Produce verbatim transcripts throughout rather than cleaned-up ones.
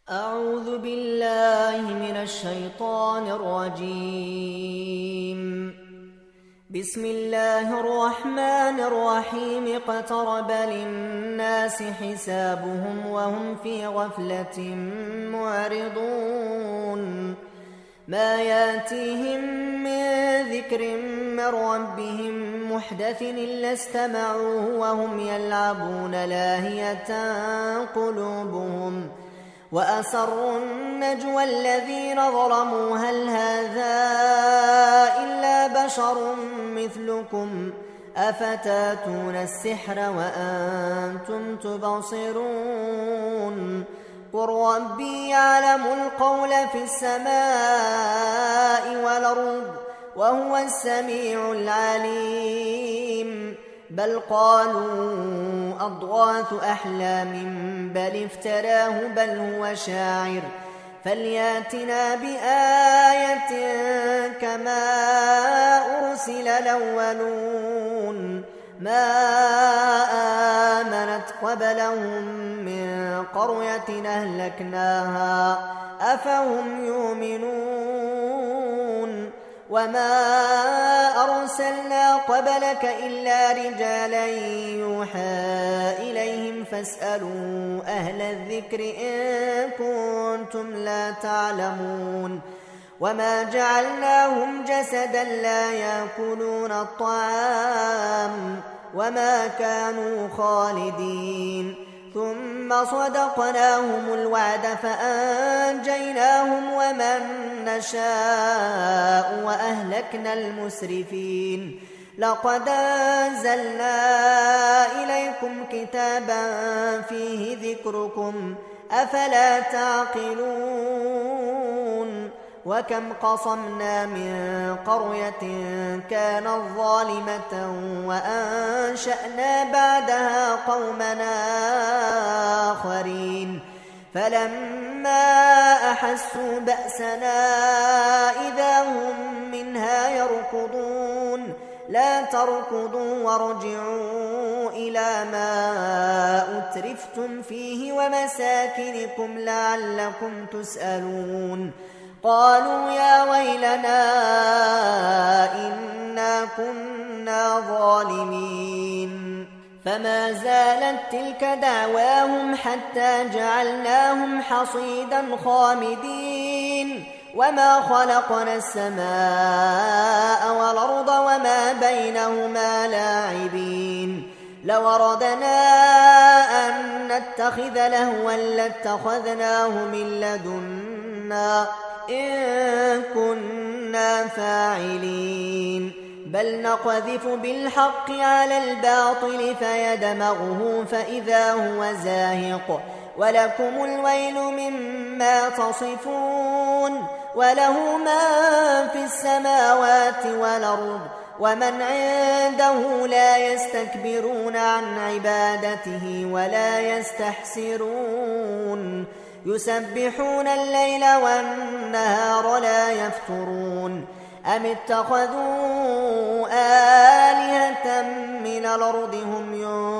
أعوذ بالله من الشيطان الرجيم. بسم الله الرحمن الرحيم. اقترب للناس حسابهم وهم في غفلة معرضون. ما ياتيهم من ذكر من ربهم محدث إلا استمعوه وهم يلعبون لاهية قلوبهم، وأسروا النجوى الذين ظلموا هل هذا إلا بشر مثلكم أفتاتون السحر وأنتم تبصرون. قل ربي يعلم القول في السماء والأرض وهو السميع العليم. بل قالوا أضغاث أحلام بل افتراه بل هو شاعر فلياتنا بآية كما أرسل الأولون. ما آمنت قبلهم من قرية أهلكناها أفهم يؤمنون. وما أرسلنا قبلك إلا رجالا يوحى إليهم فاسألوا أهل الذكر إن كنتم لا تعلمون. وما جعلناهم جسدا لا يأكلون الطعام وما كانوا خالدين. ثم صدقناهم الوعد فأنجيناهم ومن نشاء وأهلكنا المسرفين. لقد أنزلنا إليكم كتابا فيه ذكركم أفلا تعقلون. وكم قصمنا من قرية كانت ظالمة وأنشأنا بعدها قومنا آخرين فلما أحسوا بأسنا إذا هم منها يركضون. لا تركضوا وارجعوا إلى ما أترفتم فيه ومساكنكم لعلكم تسألون. قالوا يا ويلنا إنا كنا ظالمين. فما زالت تلك دعواهم حتى جعلناهم حصيدا خامدين. وما خلقنا السماء والأرض وما بينهما لاعبين. لو أردنا أن نتخذ لهوا لاتخذناه من لدنا إن كنا فاعلين. بل نقذف بالحق على الباطل فيدمغه فإذا هو زاهق ولكم الويل مما تصفون. وله ما في السماوات والأرض ومن عنده لا يستكبرون عن عبادته ولا يستحسرون. يسبحون الليل والنهار لا يفترون. أم اتخذوا آلهة من الأرض هم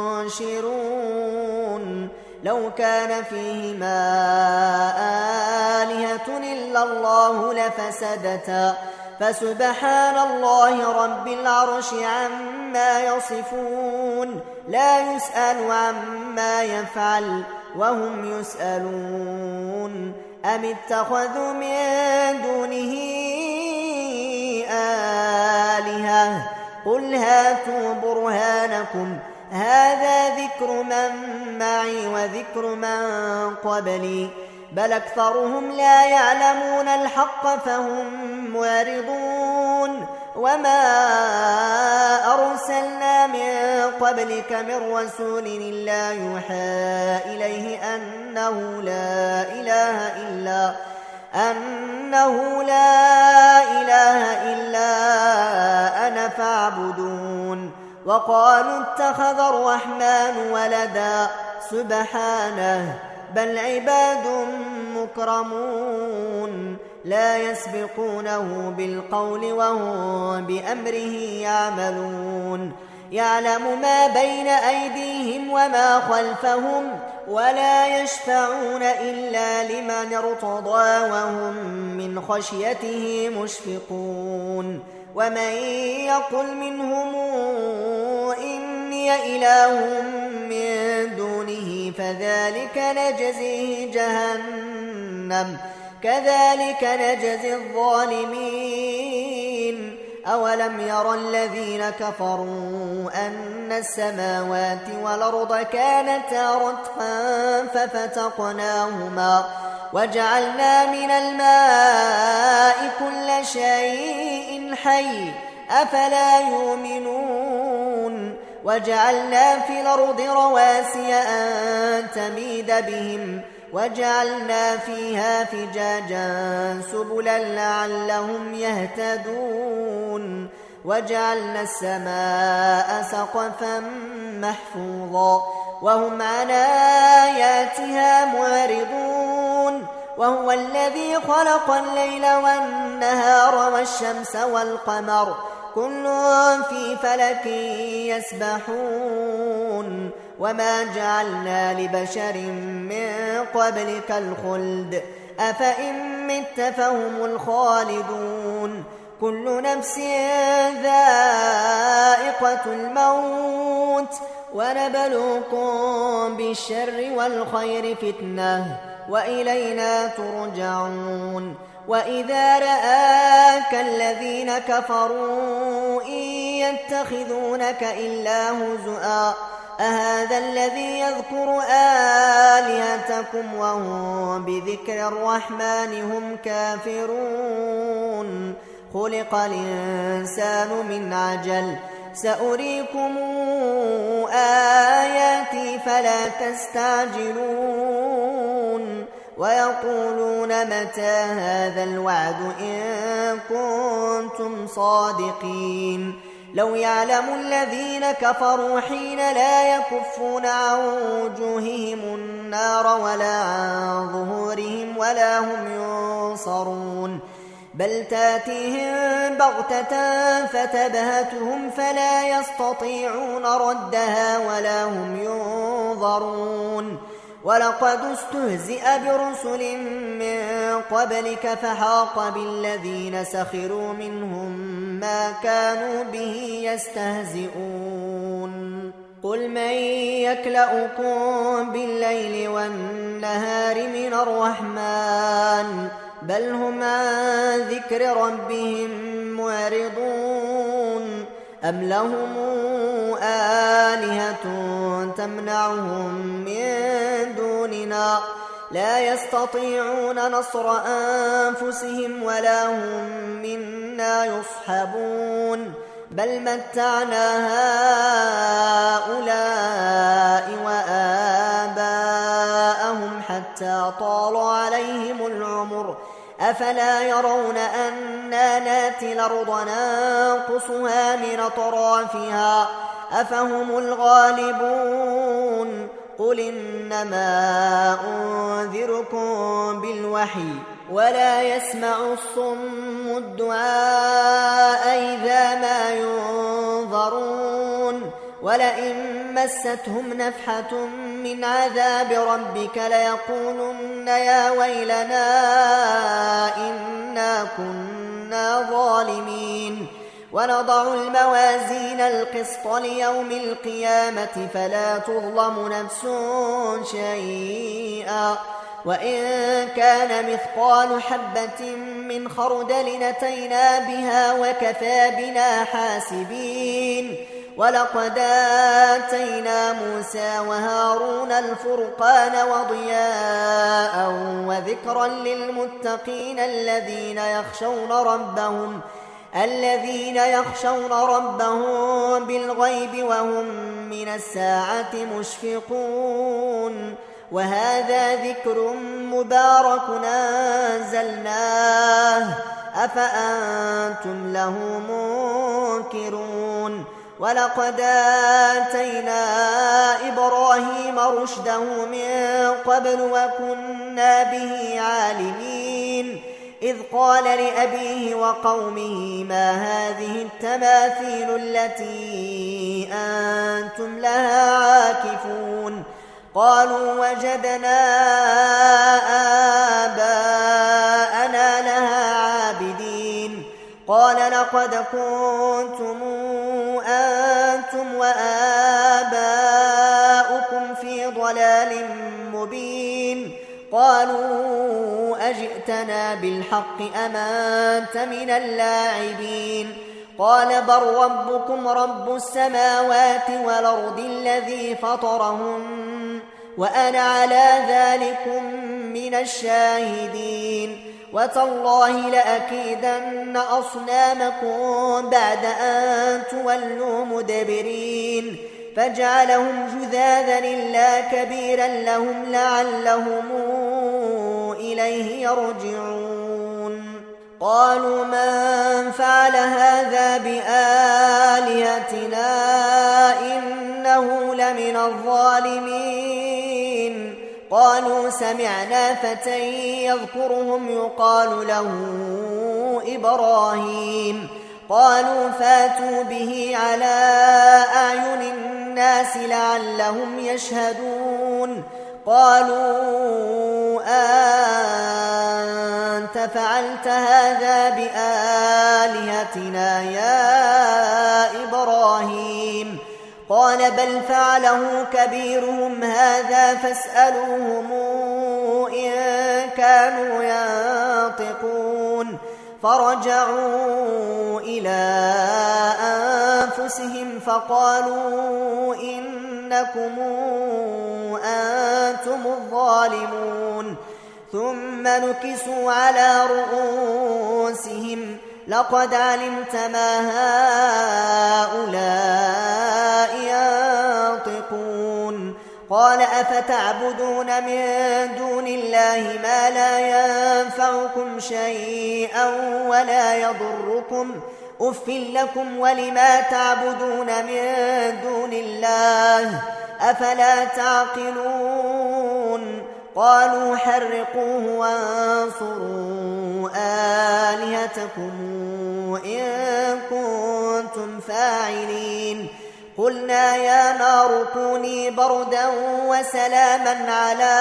ينشرون. لو كان فيهما آلهة إلا الله لفسدتا فسبحان الله رب العرش عما يصفون. لا يسأل عما يفعل وهم يسألون. أم اتخذوا من دونه آلهة قل هاتوا برهانكم هذا ذكر من معي وذكر من قبلي بل أكثرهم لا يعلمون الحق فهم معرضون. وما أرسلنا من قبلك من رسول إلا يوحى إليه أنه لا إله إلا أنه لا إله إلا أنا فاعبدون. وقالوا اتخذ الرحمن ولدا سبحانه بل عباد مكرمون لا يسبقونه بالقول وهم بأمره يعملون. يعلم ما بين أيديهم وما خلفهم ولا يشفعون إلا لمن ارتضى وهم من خشيته مشفقون ومن يقل منهم إني إله من دونه فذلك نجزيه جهنم كذلك نجزي الظالمين أولم يرى الذين كفروا أن السماوات والأرض كانتا رتقا ففتقناهما وجعلنا من الماء كل شيء حي أفلا يؤمنون وجعلنا في الأرض رواسي أن تميد بهم وجعلنا فيها فجاجا سبلا لعلهم يهتدون وجعلنا السماء سقفا محفوظا وهم عن آياتها معرضون وهو الذي خلق الليل والنهار والشمس والقمر كل في فلك يسبحون وما جعلنا لبشر من قبلك الخلد أفإن مت فهم الخالدون كل نفس ذائقة الموت ونبلوكم بالشر والخير فتنة وإلينا ترجعون وإذا رآك الذين كفروا إن يتخذونك إلا هزؤا أهذا الذي يذكر آلهتكم وهم بذكر الرحمن هم كافرون خلق الإنسان من عجل سأريكم آياتي فلا تستعجلون ويقولون متى هذا الوعد إن كنتم صادقين لو يعلم الذين كفروا حين لا يكفون عن وجوههم النار ولا عن ظهورهم ولا هم ينصرون بل تاتيهم بغتة فتبهتهم فلا يستطيعون ردها ولا هم ينظرون ولقد استهزئ برسل من قبلك فحاق بالذين سخروا منهم ما كانوا به يستهزئون قل من يكلؤكم بالليل والنهار من الرحمن بل هم عن ذكر ربهم معرضون أم لهم آلهة تمنعهم من دوننا لا يستطيعون نصر أنفسهم ولا هم منا يصحبون بل متعنا هؤلاء وآباءهم حتى طال عليهم العمر أفلا يرون أنا ناتي الأرض ننقصها من أطرافها أفهم الغالبون قل إنما أنذركم بالوحي ولا يسمع الصم الدعاء إذا ما ينظرون ولئن مستهم نفحة من عذاب ربك ليقولن يا ويلنا إنا كنا ظالمين ونضع الموازين القسط ليوم القيامة فلا تظلم نفس شيئا وإن كان مثقال حبة من خردل أتينا بها وكفى بنا حاسبين ولقد آتينا موسى وهارون الفرقان وضياء وذكرا للمتقين الذين يخشون ربهم الذين يخشون ربهم بالغيب وهم من الساعة مشفقون وهذا ذكر مبارك أنزلناه أفأنتم له منكرون ولقد آتينا إبراهيم رشده من قبل وكنا به عالمين إذ قال لأبيه وقومه ما هذه التماثيل التي أنتم لها عاكفون قالوا وجدنا آباءنا لها عابدين قال لقد كنتم أنتم وآباؤكم في ضلال مبين قالوا أجئتنا بالحق أم أنت من اللاعبين قال بل ربكم رب السماوات والأرض الذي فطرهن وأنا على ذلكم من الشاهدين وتالله لأكيدن أصنامكم بعد أن تولوا مدبرين فجعلهم جذاذا إلا كبيرا لهم لعلهم إليه يرجعون قالوا من فعل هذا بآلهتنا إنه لمن الظالمين قالوا سمعنا فتى يذكرهم يقال له إبراهيم قالوا فاتوا به على أعين الناس لعلهم يشهدون قالوا أنت فعلت هذا بآلهتنا يا إبراهيم قال بل فعله كبيرهم هذا فاسألوهم إن كانوا ينطقون فرجعوا إلى أنفسهم فقالوا إنكم أنتم الظالمون ثم نكسوا على رؤوسهم لقد علمت ما هؤلاء ينطقون قال أفتعبدون من دون الله ما لا ينفعكم شيئا ولا يضركم أف لكم ولما تعبدون من دون الله أفلا تعقلون قالوا حرقوه وانصروا آلهتكم إن كنتم فاعلين قلنا يا نار كوني بردا وسلاما على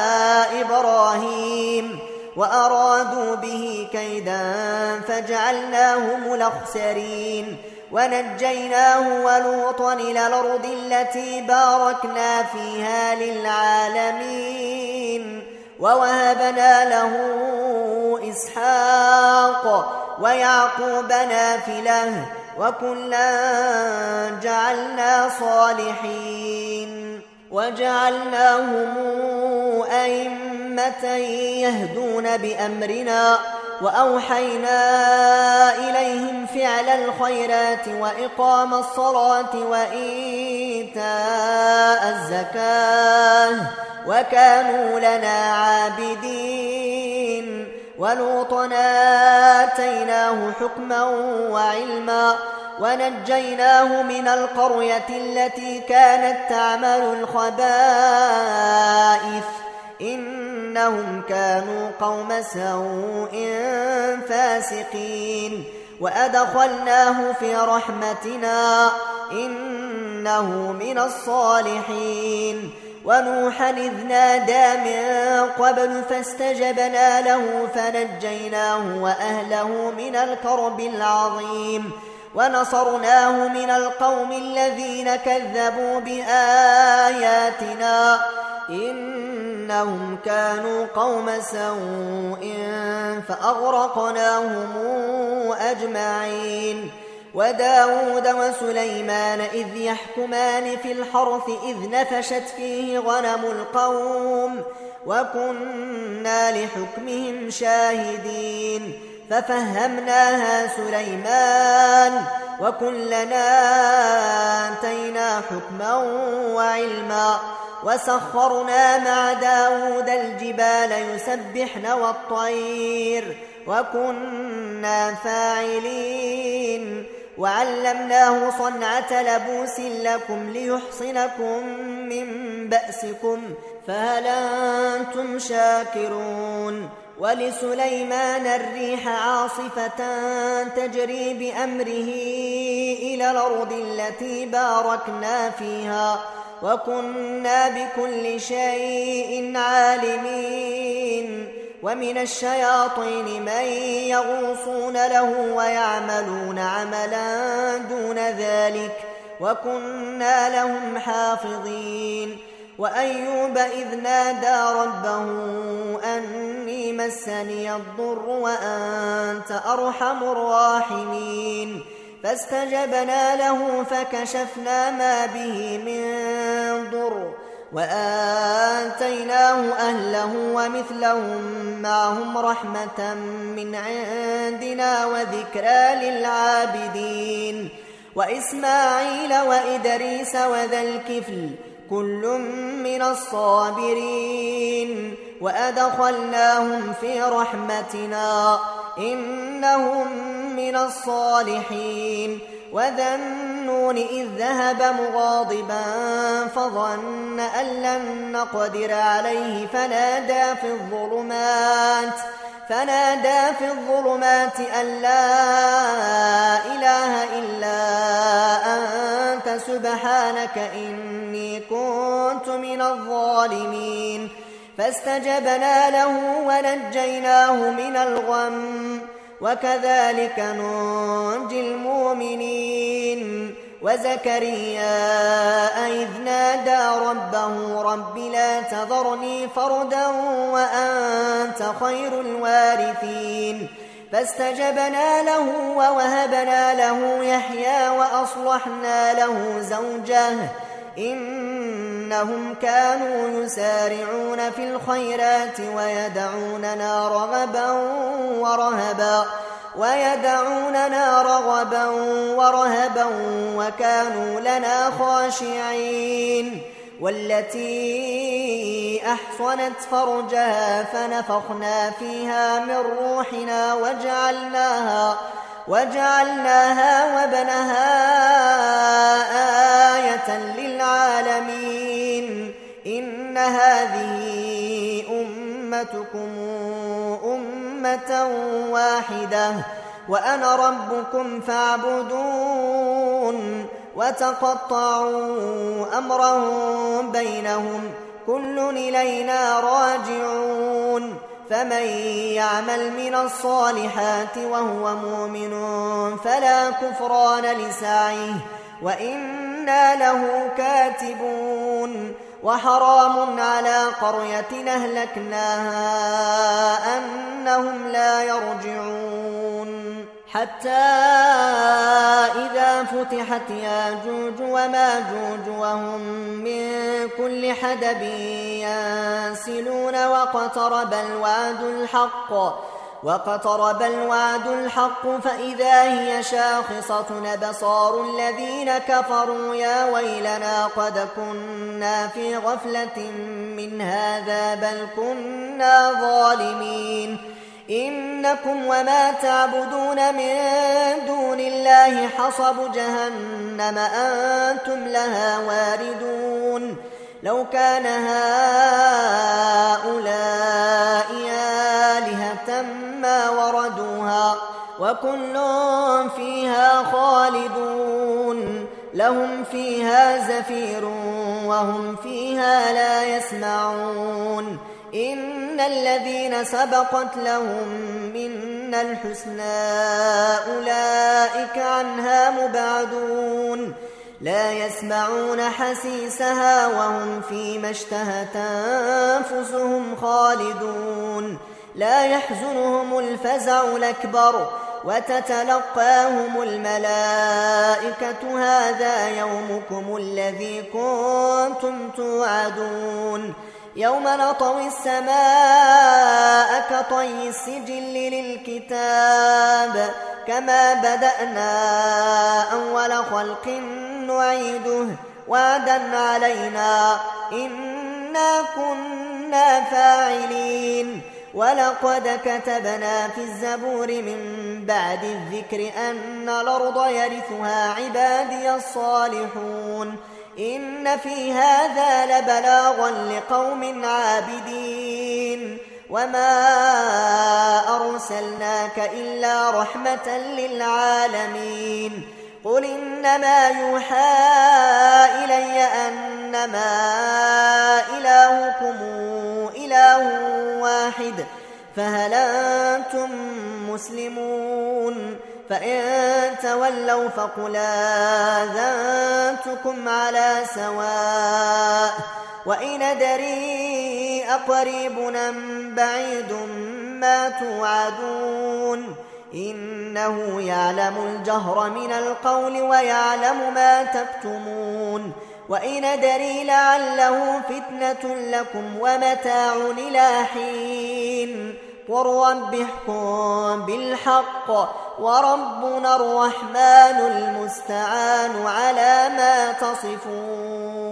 إبراهيم وأرادوا به كيدا فجعلناهم الأخسرين ونجيناه ولوطا إلى الأرض التي باركنا فيها للعالمين ووهبنا له إسحاق ويعقوب نافلة وكلا جعلنا صالحين وجعلناهم أئمة يهدون بأمرنا وأوحينا إليهم فعل الخيرات وإقام الصلاة وإيتاء الزكاة وكانوا لنا عابدين ولوطا آتيناه حكما وعلما ونجيناه من القرية التي كانت تعمل الخبائث إنهم كانوا قوم سوء فاسقين وأدخلناه في رحمتنا إنه من الصالحين ونوحا إذ نادى من قبل فاستجبنا له فنجيناه وأهله من الكرب العظيم ونصرناه من القوم الذين كذبوا بآياتنا إنهم كانوا قوم سوء فأغرقناهم أجمعين وداود وسليمان إذ يحكمان في الحرث إذ نفشت فيه غنم القوم وكنا لحكمهم شاهدين ففهمناها سليمان وكلنا آتينا حكما وعلما وسخرنا مع داود الجبال يسبحن والطير وكنا فاعلين وعلمناه صنعة لبوس لكم ليحصنكم من بأسكم فهل أنتم شاكرون ولسليمان الريح عاصفة تجري بأمره إلى الأرض التي باركنا فيها وكنا بكل شيء عالمين ومن الشياطين من يغوصون له ويعملون عملا دون ذلك وكنا لهم حافظين وأيوب إذ نادى ربه أني مسني الضر وأنت أرحم الراحمين فاستجبنا له فكشفنا ما به من ضر وآتيناه أهله ومثلهم معهم رحمة من عندنا وذكرى للعابدين وإسماعيل وإدريس وذا الكفل كل من الصابرين وأدخلناهم في رحمتنا إنهم من الصالحين وذا النون إذ ذهب مغاضبا فظن أن لن نقدر عليه فنادى في الظلمات فنادى في الظلمات أن لا إله إلا أنت سبحانك إني كنت من الظالمين فاستجبنا له ونجيناه من الغم وكذلك ننجي المؤمنين وزكريا إذ نادى ربه رب لا تذرني فردا وأنت خير الوارثين فاستجبنا له ووهبنا له يحيى وأصلحنا له زوجه إنهم كانوا يسارعون في الخيرات ويدعوننا رغبا ورهبا ويدعوننا رغبا ورهبا وكانوا لنا خاشعين والتي أحصنت فرجها فنفخنا فيها من روحنا وجعلناها وجعلناها وابنها آية للعالمين إن هذه أمتكم أمة واحدة وأنا ربكم فاعبدون وتقطعوا أمرهم بينهم كل إلينا راجعون فمن يعمل من الصالحات وهو مؤمن فلا كفران لسعيه وإنا له كاتبون وحرام على قرية أهلكناها أنهم لا يرجعون حتى إذا فتحت ياجوج وماجوج وهم من كل حدب ينسلون واقترب الوعد الحق واقترب الوعد الحق فإذا هي شاخصة أبصار الذين كفروا يا ويلنا قد كنا في غفلة من هذا بل كنا ظالمين إنكم وما تعبدون من دون الله حصب جهنم أنتم لها واردون لو كان هؤلاء آلهة ما وردوها وكل فيها خالدون لهم فيها زفير وهم فيها لا يسمعون إن الذين سبقت لهم منا الحسنى أولئك عنها مبعدون لا يسمعون حسيسها وهم فيما اشتهت أنفسهم خالدون لا يحزنهم الفزع الأكبر وتتلقاهم الملائكة هذا يومكم الذي كنتم توعدون يوم نطوي السماء كطي السجل للكتاب كما بدأنا أول خلق نعيده وعدا علينا إنا كنا فاعلين ولقد كتبنا في الزبور من بعد الذكر أن الأرض يرثها عبادي الصالحون إن في هذا لبلاغا لقوم عابدين وما أرسلناك إلا رحمة للعالمين قل إنما يوحى إلي أنما إلهكم إله واحد فهل أنتم مسلمون فإن تولوا فقل آذنتكم على سواء وإن أدري أقريب أم بعيد ما توعدون إنه يعلم الجهر من القول ويعلم ما تكتمون وإن أدري لعله فتنة لكم ومتاع إلى حين قل رب احكم بالحق وربنا الرحمن المستعان على ما تصفون.